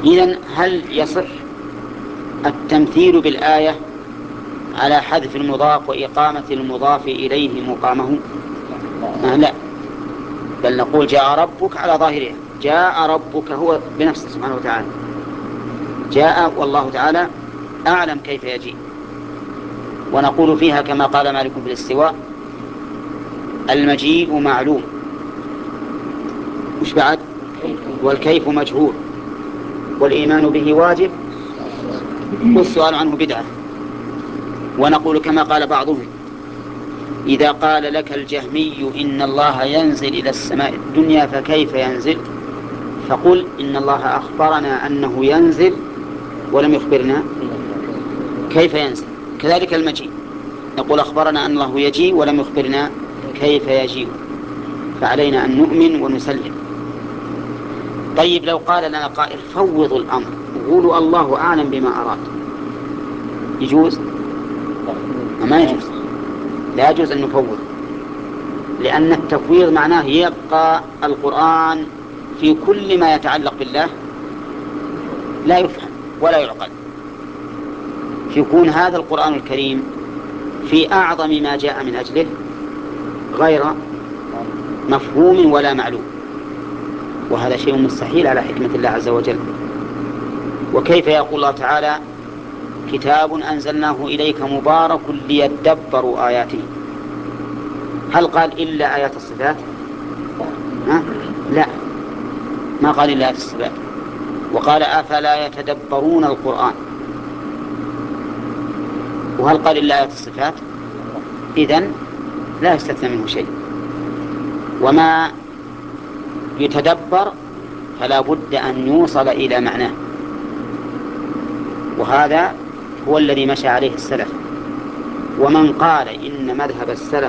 إذن هل يصح التمثيل بالآية على حذف المضاف وإقامة المضاف إليه مقامه؟ لا، بل نقول جاء ربك على ظاهرها، جاء ربك هو بنفسه سبحانه وتعالى، جاء والله تعالى أعلم كيف يجيء. ونقول فيها كما قال مالك في الاستواء: المجيء معلوم، مش بعد؟ والكيف مجهول، والإيمان به واجب، والسؤال عنه بدعة. ونقول كما قال بعضهم: إذا قال لك الجهمي إن الله ينزل إلى السماء الدنيا فكيف ينزل؟ فقل إن الله أخبرنا أنه ينزل ولم يخبرنا كيف ينزل. كذلك المجيء، نقول أخبرنا أن الله يجيء ولم يخبرنا كيف يجيء، فعلينا أن نؤمن ونسلم. طيب لو قال لنا قائل: فوضوا الأمر، قولوا الله أعلم بما أراد، يجوز؟ ما يجوز، لا يجوز أن نفوض، لأن التفويض معناه يبقى القرآن في كل ما يتعلق بالله لا يفهم ولا يعقل، يكون هذا القرآن الكريم في أعظم ما جاء من أجله غير مفهوم ولا معلوم، وهذا شيء مستحيل على حكمة الله عز وجل. وكيف يقول الله تعالى: كتاب أنزلناه إليك مبارك ليدبروا آياته؟ هل قال إلا آيات الصفات؟ لا، ما قال إلا آيات الصفات، وقال: أفلا يتدبرون القرآن؟ وهل قال إلا آيات الصفات؟ إذن لا يستثنى منه شيء، وما يتدبر فلا بد أن يوصل إلى معناه، وهذا هو الذي مشى عليه السلف. ومن قال إن مذهب السلف